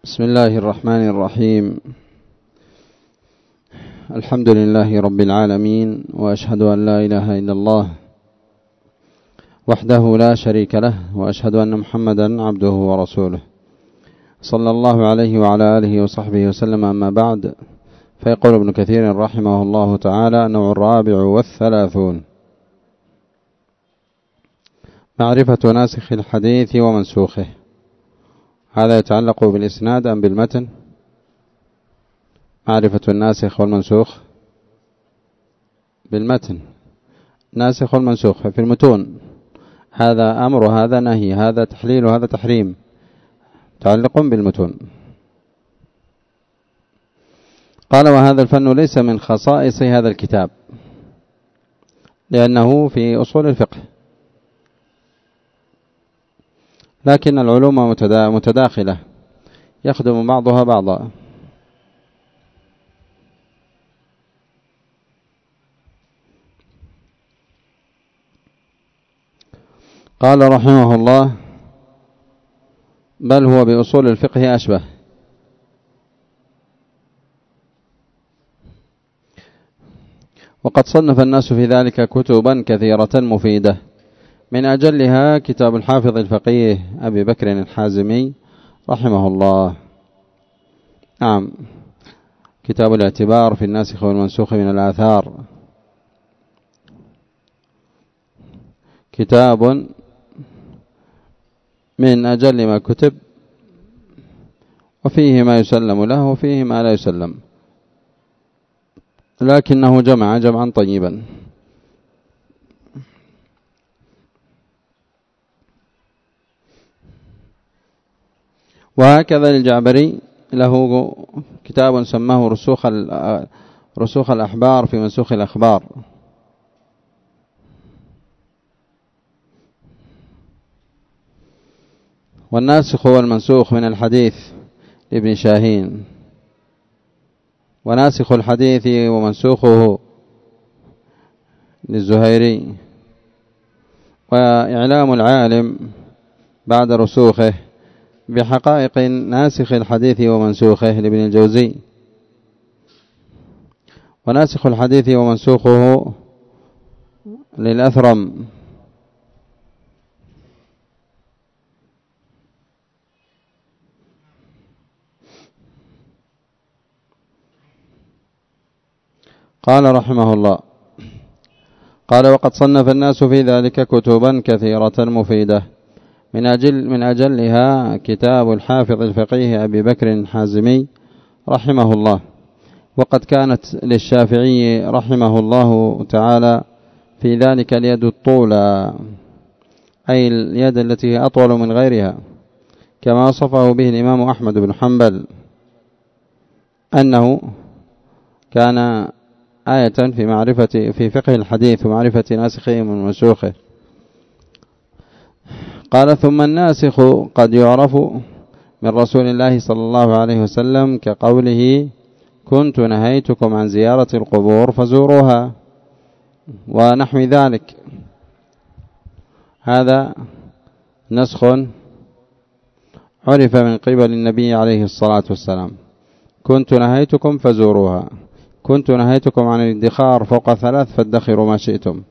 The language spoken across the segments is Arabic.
بسم الله الرحمن الرحيم. الحمد لله رب العالمين، وأشهد أن لا إله إلا الله وحده لا شريك له، وأشهد أن محمدا عبده ورسوله، صلى الله عليه وعلى آله وصحبه وسلم. أما بعد، فيقول ابن كثير رحمه الله تعالى: النوع الرابع والثلاثون، معرفة ناسخ الحديث ومنسوخه. هذا يتعلق بالإسناد أم بالمتن؟ معرفة الناسخ والمنسوخ بالمتن، ناسخ والمنسوخ في المتون، هذا أمر وهذا نهي، هذا تحليل وهذا تحريم، متعلق بالمتون. قال: وهذا الفن ليس من خصائص هذا الكتاب، لأنه في أصول الفقه، لكن العلوم متداخلة يخدم بعضها بعضا. قال رحمه الله: بل هو بأصول الفقه أشبه. وقد صنف الناس في ذلك كتبا كثيرة مفيدة، من أجلها كتاب الحافظ الفقيه أبي بكر الحازمي رحمه الله. نعم، كتاب الاعتبار في الناسخ والمنسوخ من الآثار، كتاب من أجل ما كتب، وفيه ما يسلم له وفيه ما لا يسلم، لكنه جمع جمعا طيبا. وهكذا للجعبري له كتاب سماه رسوخ الأحبار في منسوخ الأخبار. والناسخ والمنسوخ من الحديث لابن شاهين، وناسخ الحديث ومنسوخه للزهيري، وإعلام العالم بعد رسوخه بحقائق ناسخ الحديث ومنسوخه لابن الجوزي، وناسخ الحديث ومنسوخه للأثرم. قال رحمه الله: قال: وقد صنف الناس في ذلك كتبا كثيرة مفيدة، من أجلها كتاب الحافظ الفقيه أبي بكر الحازمي رحمه الله. وقد كانت للشافعي رحمه الله تعالى في ذلك اليد الطولى، أي اليد التي أطول من غيرها، كما وصفه به الإمام أحمد بن حنبل أنه كان آية في فقه الحديث ومعرفة ناسخه ومنسوخه. قال: ثم الناسخ قد يعرف من رسول الله صلى الله عليه وسلم، كقوله: كنت نهيتكم عن زيارة القبور فزوروها، ونحو ذلك. هذا نسخ عرف من قبل النبي عليه الصلاة والسلام: كنت نهيتكم فزوروها، كنت نهيتكم عن الادخار فوق 3 فادخروا ما شئتم.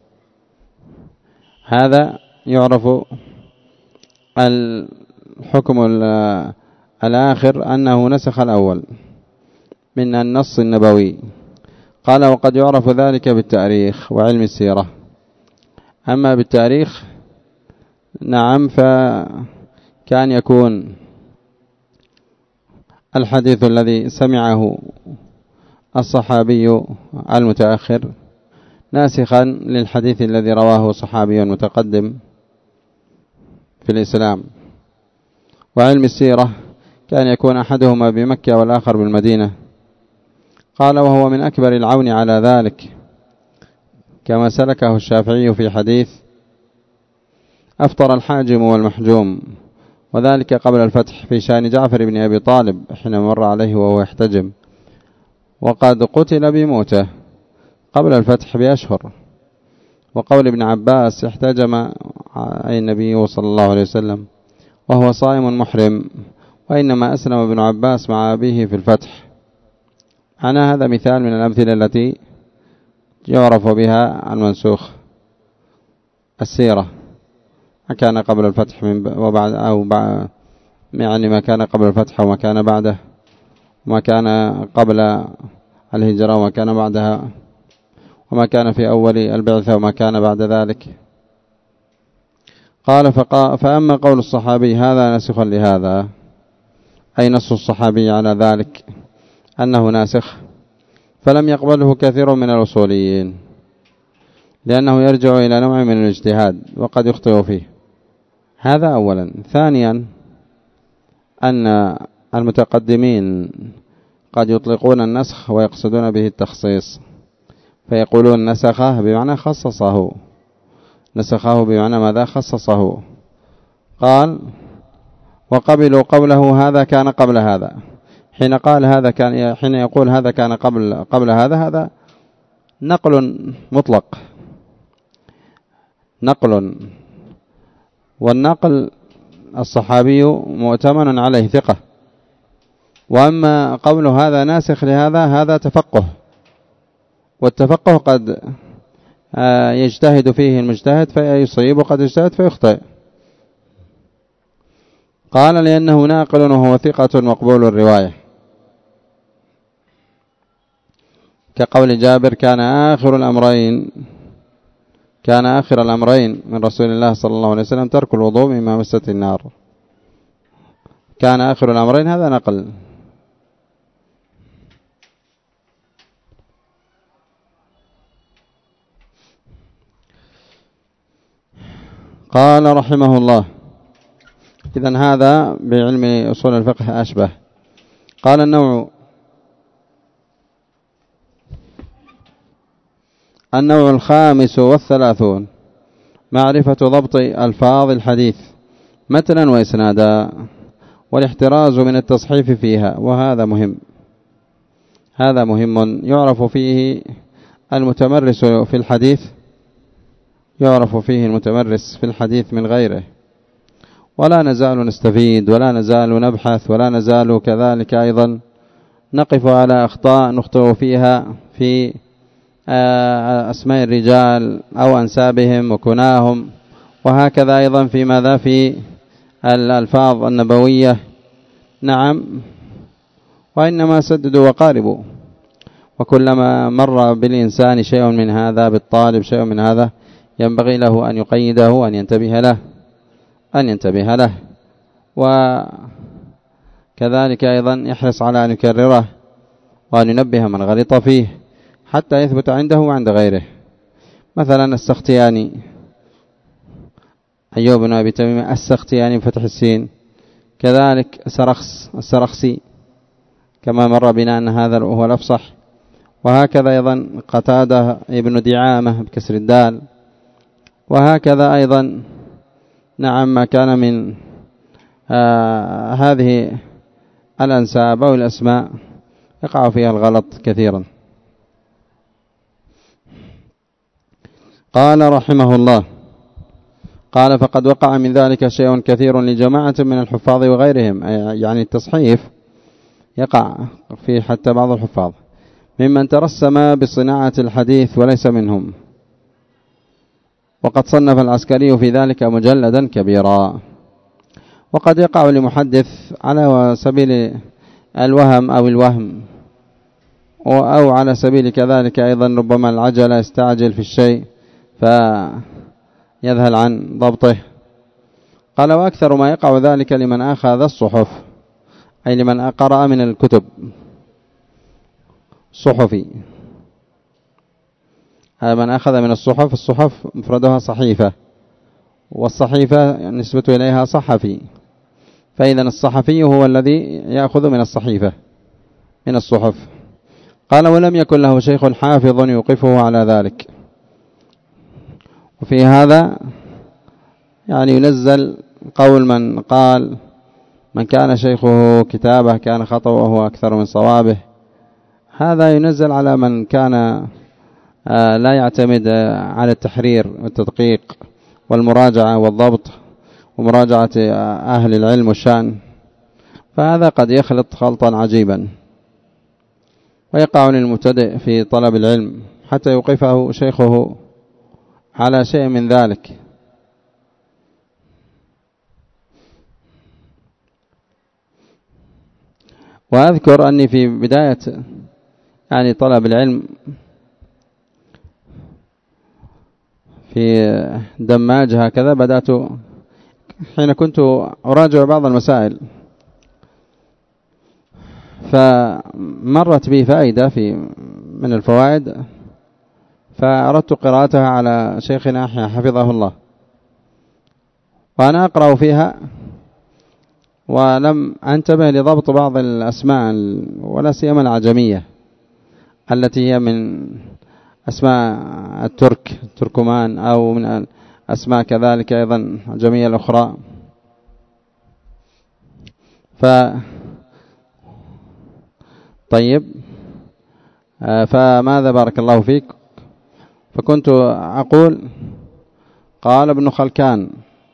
هذا يعرف الحكم الآخر أنه نسخ الأول من النص النبوي. قال: وقد يعرف ذلك بالتاريخ وعلم السيرة. أما بالتاريخ، نعم، فكان يكون الحديث الذي سمعه الصحابي المتأخر ناسخا للحديث الذي رواه صحابي متقدم في الإسلام. وعلم السيرة كان يكون أحدهما بمكة والآخر بالمدينة. قال: وهو من أكبر العون على ذلك، كما سلكه الشافعي في حديث: أفطر الحاجم والمحجوم، وذلك قبل الفتح، في شأن جعفر بن أبي طالب حين مر عليه وهو يحتجم، وقد قتل بموته قبل الفتح بأشهر. وقول ابن عباس: احتجم أي النبي صلى الله عليه وسلم وهو صائم محرم، وإنما أسلم ابن عباس مع أبيه في الفتح. أنا هذا مثال من الأمثلة التي يعرف بها المنسوخ السيرة، ما كان قبل الفتح وبعد أو بعد، يعني ما كان قبل الفتح وما كان بعده، وما كان قبل الهجرة وما كان بعدها، وما كان في أول البعثة وما كان بعد ذلك. قال فأما قول الصحابي هذا ناسخ لهذا، أي نص الصحابي على ذلك أنه ناسخ، فلم يقبله كثير من الأصوليين، لأنه يرجع إلى نوع من الاجتهاد وقد يخطئ فيه. هذا أولا. ثانيا أن المتقدمين قد يطلقون النسخ ويقصدون به التخصيص، فيقولون نسخه بمعنى خصصه، نسخه بمعنى ماذا؟ خصصه. قال وقبلوا قوله هذا كان قبل هذا، حين قال هذا كان، حين يقول هذا كان قبل هذا، هذا نقل مطلق، نقل، والنقل الصحابي مؤتمن عليه ثقة. وأما قوله هذا ناسخ لهذا، هذا تفقه، والتفقه قد يجتهد فيه المجتهد فيصيب، وقد يجتهد فيخطئ. قال لأنه ناقل وهو ثقة مقبول الرواية، كقول جابر كان آخر الأمرين من رسول الله صلى الله عليه وسلم ترك الوضوء مما مست النار. كان آخر الأمرين، هذا نقل. قال رحمه الله: إذن هذا بعلم أصول الفقه أشبه. قال النوع 35 معرفة ضبط ألفاظ الحديث متنا وإسنادا، والاحتراز من التصحيف فيها. وهذا مهم، هذا مهم. يعرف فيه المتمرس في الحديث، يعرف فيه المتمرس في الحديث من غيره. ولا نزال نستفيد، ولا نزال نبحث، ولا نزال كذلك أيضا نقف على أخطاء نخطئ فيها في أسماء الرجال أو أنسابهم وكناهم، وهكذا أيضا في ماذا؟ في الألفاظ النبوية. نعم، وإنما سددوا وقاربوا. وكلما مر بالإنسان شيء من هذا، بالطالب شيء من هذا، ينبغي له أن يقيده وأن ينتبه له، وكذلك أيضا يحرص على أن يكرره وأن ينبه من غلط فيه حتى يثبت عنده وعند غيره. مثلا السختياني، أيوب بن أبي تميم السختياني بفتح السين، كذلك السرخسي كما مر بنا أن هذا هو الأفصح، وهكذا أيضا قتادة ابن دعامة بكسر الدال، وهكذا أيضا نعم ما كان من هذه الأنساب أو الأسماء يقع فيها الغلط كثيرا. قال رحمه الله: قال فقد وقع من ذلك شيء كثير لجماعة من الحفاظ وغيرهم، يعني التصحيف يقع فيه حتى بعض الحفاظ ممن ترسم بصناعة الحديث وليس منهم. وقد صنف العسكري في ذلك مجلدا كبيرا. وقد يقع لمحدث على سبيل الوهم أو الوهم، أو على سبيل كذلك أيضا ربما العجلة، يستعجل في الشيء فيذهل عن ضبطه. قال: وأكثر ما يقع ذلك لمن أخذ الصحف، أي لمن قرأ من الكتب صحفي. من أخذ من الصحف، الصحف مفردها صحيفة، والصحيفة نسبة إليها صحفي، فإذا الصحفي هو الذي يأخذ من الصحيفة من الصحف. قال: ولم يكن له شيخ حافظ يوقفه على ذلك. وفي هذا يعني ينزل قول من قال: من كان شيخه كتابه كان خطأه أكثر من صوابه. هذا ينزل على من كان لا يعتمد على التحرير والتدقيق والمراجعة والضبط ومراجعة أهل العلم والشأن، فهذا قد يخلط خلطا عجيبا، ويقع للمبتدئ في طلب العلم حتى يوقفه شيخه على شيء من ذلك. وأذكر أني في بداية يعني طلب العلم في دماج هكذا بدأت حين كنت أراجع بعض المسائل، فمرت بي فائدة من الفوائد، فأردت قراءتها على شيخنا حفظه الله، وأنا أقرأ فيها ولم أنتبه لضبط بعض الأسماء ولا سيما العجمية التي هي من أسماء التركمان، أو من أسماء كذلك أيضا العجمية الأخرى. طيب، فماذا بارك الله فيك؟ فكنت أقول قال ابن خلكان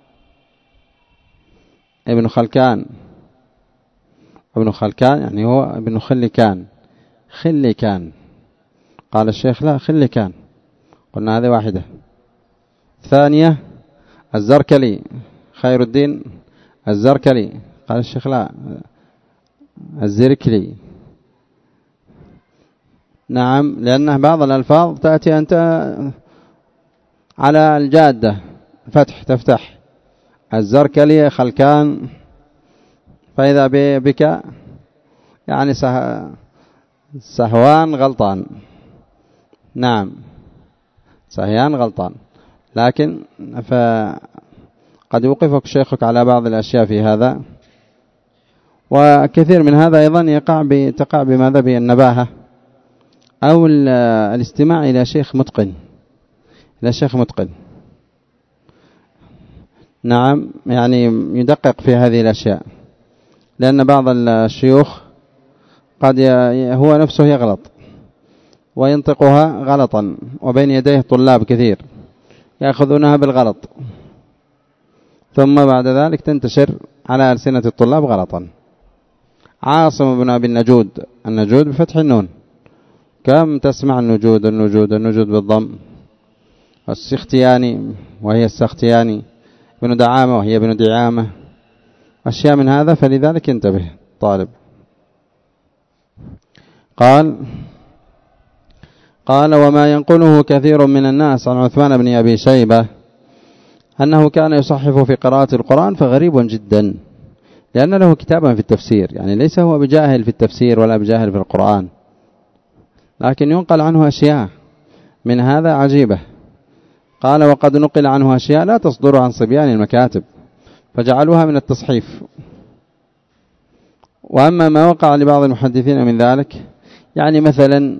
يعني هو ابن خلكان. قال الشيخ لا، خلكان. قلنا هذه واحدة. ثانية الزركلي، خير الدين الزركلي. قال الشيخ لا، الزركلي. نعم، لأن بعض الألفاظ تأتي أنت على الجادة تفتح الزركلي خلكان، فإذا بك يعني سهوان غلطان. نعم، سهيان غلطان، لكن فقد يوقفك شيخك على بعض الأشياء في هذا. وكثير من هذا أيضا تقع بماذا؟ بالنباهة أو الاستماع إلى شيخ متقن. نعم، يعني يدقق في هذه الأشياء، لأن بعض الشيوخ قد هو نفسه يغلط وينطقها غلطا، وبين يديه طلاب كثير يأخذونها بالغلط، ثم بعد ذلك تنتشر على ألسنة الطلاب غلطا. عاصم بن أبي النجود بفتح النون، كم تسمع النجود بالضم. السختياني وهي السختياني، بن دعامة وهي بن دعامة، أشياء من هذا، فلذلك انتبه طالب. قال وما ينقله كثير من الناس عن عثمان بن أبي شيبة أنه كان يصحف في قراءة القرآن، فغريب جدا، لأن له كتابا في التفسير، يعني ليس هو بجاهل في التفسير ولا بجاهل في القرآن، لكن ينقل عنه أشياء من هذا عجيبة. قال وقد نقل عنه أشياء لا تصدر عن صبيان المكاتب، فجعلوها من التصحيف. وأما ما وقع لبعض المحدثين من ذلك، يعني مثلا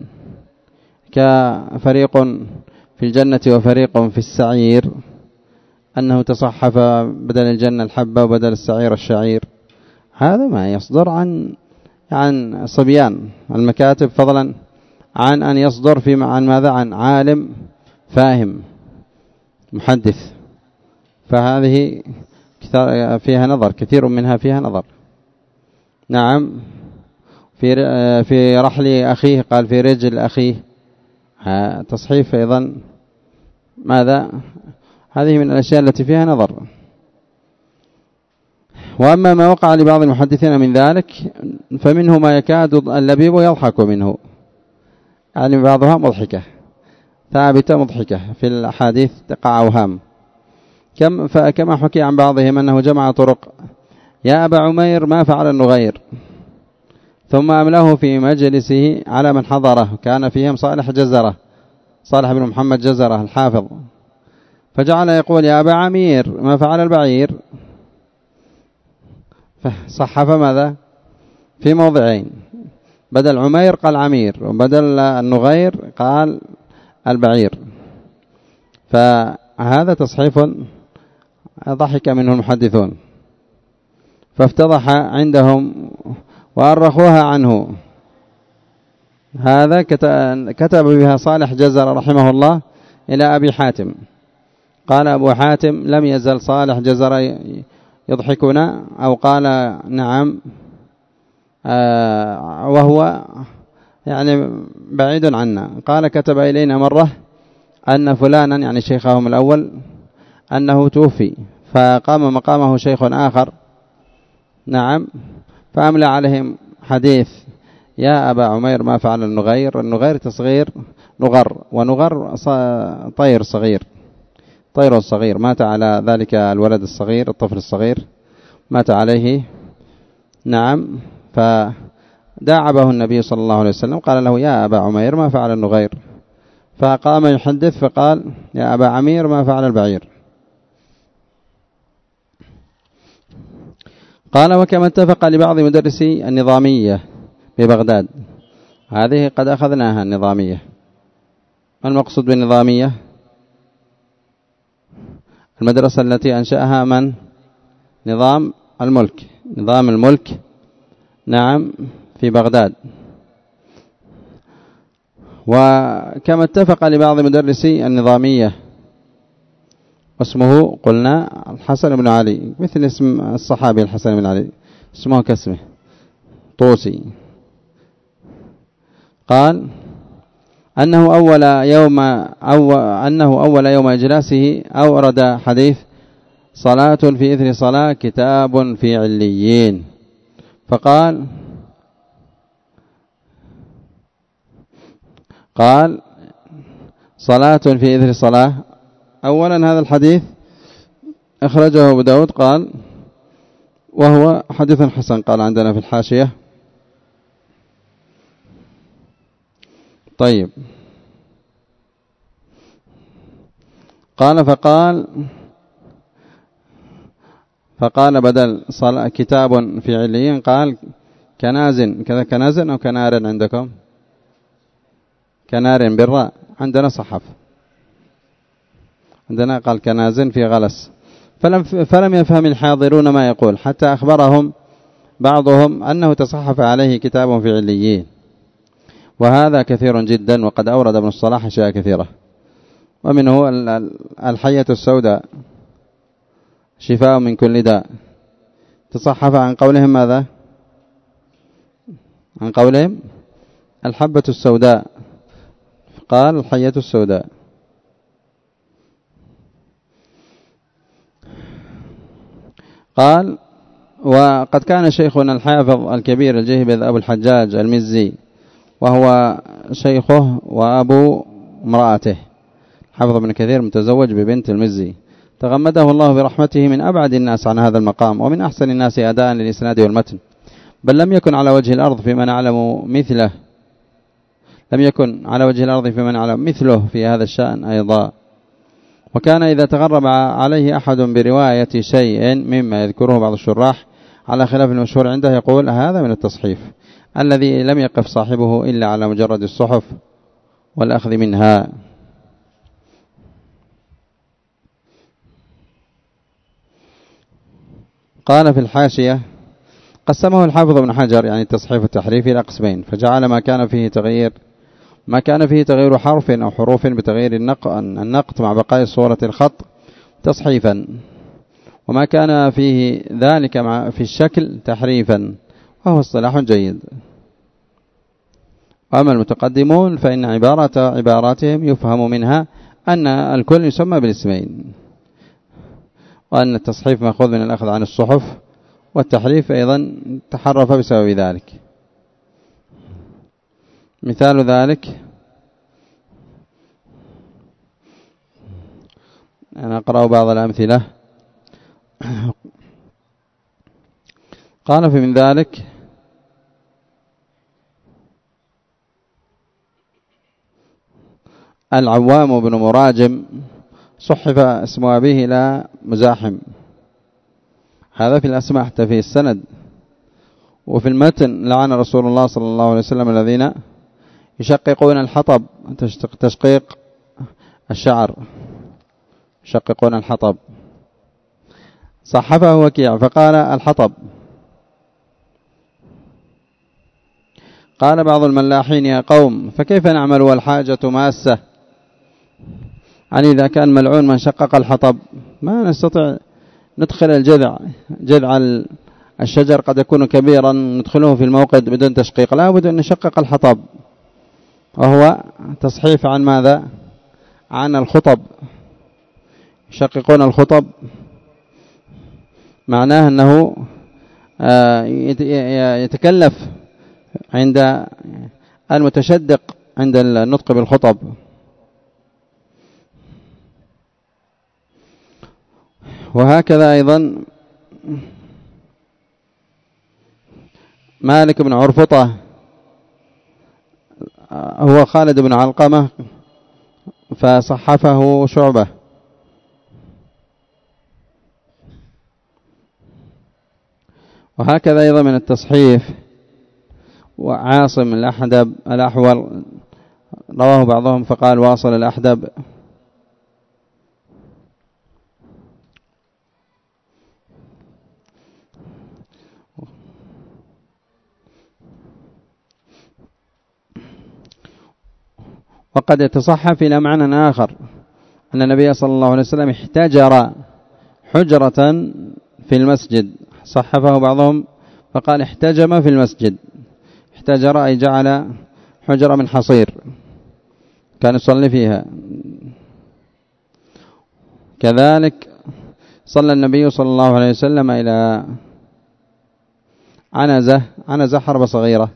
كفريق في الجنة وفريق في السعير، أنه تصحف بدل الجنة الحبة وبدل السعير الشعير، هذا ما يصدر عن صبيان المكاتب، فضلا عن أن يصدر عن ماذا؟ عن عالم فاهم محدث. فهذه فيها نظر، كثير منها فيها نظر. نعم، في رحل أخيه قال في رجل أخيه، تصحيف أيضا ماذا؟ هذه من الأشياء التي فيها نظر. وأما ما وقع لبعض المحدثين من ذلك، فمنه ما يكاد اللبيب يضحك منه، يعني بعضها مضحكة ثابتة مضحكة، في الأحاديث تقع أوهام، كما حكي عن بعضهم أنه جمع طرق: يا أبا عمير ما فعل النغير، ثم أملاه في مجلسه على من حضره، كان فيهم صالح بن محمد جزرة الحافظ، فجعل يقول: يا أبا عمير ما فعل البعير، فصحف ماذا؟ في موضعين، بدل عمير قال عمير، وبدل النغير قال البعير. فهذا تصحيف ضحك منه المحدثون، فافتضح عندهم وأرخوها عنه. هذا كتب بها صالح جزر رحمه الله إلى أبي حاتم، قال أبو حاتم: لم يزل صالح جزر يضحكنا، أو قال: نعم، وهو يعني بعيد عنا. قال كتب إلينا مرة أن فلانا يعني شيخهم الأول أنه توفي، فقام مقامه شيخ آخر، نعم، فأملى عليهم حديث: يا أبا عمير ما فعل النغير. النغير تصغير نغر، ونغر طير صغير، طير صغير مات على ذلك الولد الصغير، الطفل الصغير مات عليه، نعم. فداعبه النبي صلى الله عليه وسلم قال له: يا أبا عمير ما فعل النغير؟ فقام يحدث فقال: يا أبا عمير ما فعل البعير؟ قال: وكما اتفق لبعض مدرسي النظامية ببغداد. هذه قد أخذناها النظامية. ما المقصود بالنظامية؟ المدرسة التي أنشأها من؟ نظام الملك، نظام الملك، نعم، في بغداد. وكما اتفق لبعض مدرسي النظامية، اسمه قلنا الحسن بن علي، مثل اسم الصحابي الحسن بن علي، اسمه كاسمه طوسي. قال أنه أول يوم إجلاسه أورد حديث: صلاة في إثر صلاة كتاب في عليين. فقال صلاة في إثر صلاة. أولا هذا الحديث أخرجه أبو داود، قال وهو حديث حسن، قال عندنا في الحاشية. طيب، فقال بدل صلاة كتاب في عليين قال كناز، كذا كناز أو كنار عندكم؟ كنار بالراء، عندنا صحف، عندنا قال كناز في غلس. فلم يفهم الحاضرون ما يقول، حتى أخبرهم بعضهم أنه تصحف عليه كتاب في عليين، وهذا كثير جدا، وقد أورد ابن الصلاح أشياء كثيرة، ومنه الحية السوداء شفاء من كل داء. تصحف عن قولهم ماذا؟ عن قولهم الحبة السوداء، قال الحية السوداء. قال وقد كان شيخنا الحافظ الكبير الجهبذ أبو الحجاج المزي، وهو شيخه وأبو امرأته، حافظ ابن كثير متزوج ببنت المزي، تغمده الله برحمته، من أبعد الناس عن هذا المقام، ومن أحسن الناس أداء للإسناد والمتن، بل لم يكن على وجه الأرض في من نعلم مثله، لم يكن على وجه الأرض في من نعلم مثله في هذا الشأن أيضا. وكان إذا تغرب عليه أحد برواية شيء مما يذكره بعض الشراح على خلاف المشهور عنده، يقول هذا من التصحيف الذي لم يقف صاحبه إلا على مجرد الصحف والأخذ منها. قال في الحاشية: قسمه الحافظ ابن حجر يعني التصحيف التحريفي إلى قسمين، فجعل ما كان فيه تغيير حرف أو حروف بتغيير النقط مع بقاء صورة الخط تصحيفا، وما كان فيه ذلك في الشكل تحريفا، وهو اصطلاح جيد. وأما المتقدمون فإن عباراتهم يفهم منها أن الكل يسمى بالاسمين، وأن التصحيف مأخوذ من الأخذ عن الصحف، والتحريف أيضا تحرف بسبب ذلك. مثال ذلك أنا أقرأ بعض الأمثلة. قال في من ذلك: العوام بن مراجم صحف اسم أبيه إلى مزاحم، هذا في الأسماء حتى في السند. وفي المتن: لعن رسول الله صلى الله عليه وسلم الذين يشققون الحطب، تشقيق الشعر، يشققون الحطب. صحفه وكيع فقال الحطب. قال بعض الملاحين: يا قوم فكيف نعمل والحاجة ماسة؟ يعني إذا كان ملعون من شقق الحطب ما نستطيع ندخل جذع الشجر قد يكون كبيرا ندخله في الموقد بدون تشقيق، لا بد أن نشقق الحطب، وهو تصحيف عن ماذا؟ عن الخطب. يشققون الخطب معناه أنه يتكلف عند المتشدق عند النطق بالخطب. وهكذا أيضا مالك بن عرفطة هو خالد بن علقمة فصحفه شعبة. وهكذا أيضا من التصحيف وعاصم الأحول رواه بعضهم فقال واصل الأحدب. وقد يتصحف إلى معنى آخر أن النبي صلى الله عليه وسلم احتجر حجرة في المسجد، صحفه بعضهم فقال احتجم في المسجد. احتجر أي جعل حجرة من حصير كان يصلي فيها. كذلك صلى النبي صلى الله عليه وسلم إلى عنزة حربة صغيرة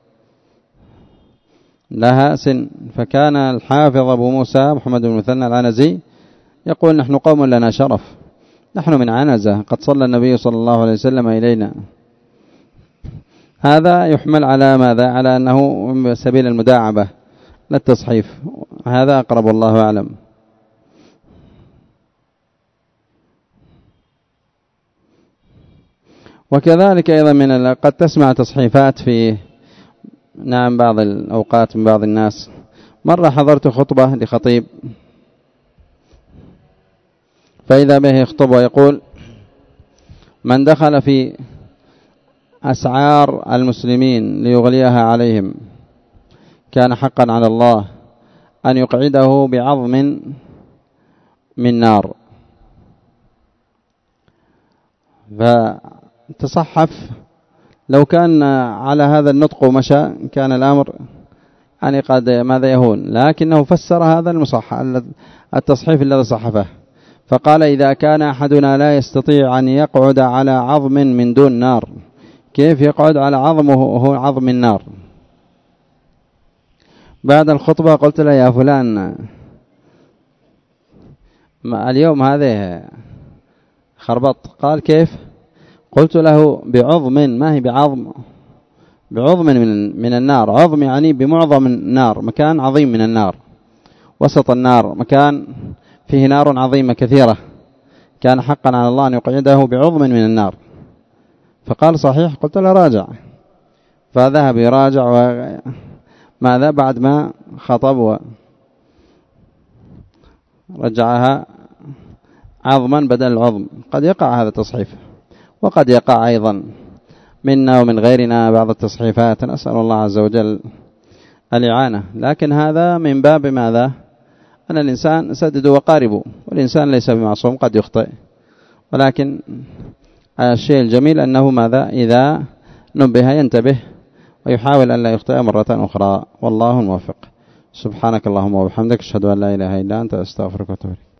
لها سن، فكان الحافظ أبو موسى محمد بن مثنى العنزي يقول نحن قوم لنا شرف، نحن من عنزة قد صلى النبي صلى الله عليه وسلم إلينا. هذا يحمل على ماذا؟ على أنه من سبيل المداعبة لا التصحيف، هذا أقرب الله أعلم. وكذلك أيضا من قد تسمع تصحيفات في بعض الأوقات من بعض الناس. مرة حضرت خطبة لخطيب فإذا به يخطب ويقول من دخل في أسعار المسلمين ليغليها عليهم كان حقا على الله أن يقعده بعظم من نار. فتصحف لو كان على هذا النطق ومشى كان الأمر يعني قد ماذا يهون، لكنه فسر هذا التصحيف الذي صحفه فقال إذا كان أحدنا لا يستطيع أن يقعد على عظم من دون نار كيف يقعد على عظمه وهو عظم النار؟ بعد الخطبة قلت له يا فلان اليوم هذه خربط. قال كيف؟ قلت له بعظم، ما هي بعظم، بعظم من النار. عظم يعني بمعظم النار، مكان عظيم من النار، وسط النار مكان فيه نار عظيمة كثيرة، كان حقا على الله أن يقعده بعظم من النار. فقال صحيح. قلت له راجع، فذهب يراجع وماذا بعد ما خطب ورجعها عظما بدل العظم. قد يقع هذا التصحيف، وقد يقع أيضا منا ومن غيرنا بعض التصحيفات، نسأل الله عز وجل الإعانة. لكن هذا من باب ماذا؟ أن الإنسان سدد وقاربه، والإنسان ليس بمعصوم قد يخطئ، ولكن الشيء الجميل أنه ماذا؟ إذا نبه ينتبه ويحاول أن لا يخطئ مرة أخرى، والله الموفق. سبحانك اللهم وبحمدك، أشهد أن لا إله إلا أنت، أستغفرك وأتوب إليك.